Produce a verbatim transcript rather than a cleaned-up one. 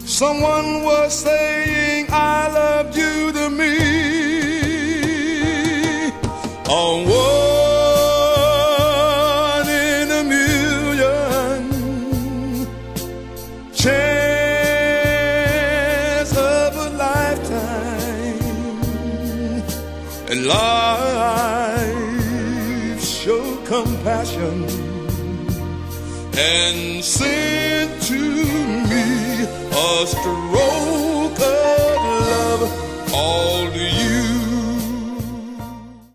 Someone was saying I loved you to me. A one in a million chance of a lifetime. And life showed compassion and sent to me a stroke of love. All to you.